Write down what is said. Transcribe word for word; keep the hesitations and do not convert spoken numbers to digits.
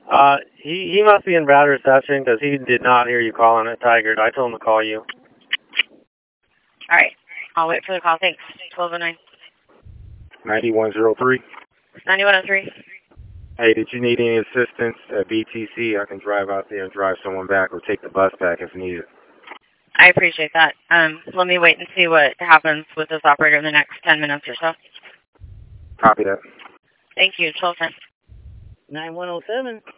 Uh, he, he must be in bad reception because he did not hear you calling it, Tiger. I told him to call you. All right. I'll wait for the call. Thanks. twelve oh nine. ninety-one oh three. ninety-one oh three. Hey, did you need any assistance at B T C? I can drive out there and drive someone back or take the bus back if needed. I appreciate that. Um, let me wait and see what happens with this operator in the next ten minutes or so. Copy that. Thank you. twelve ten. nine one oh seven.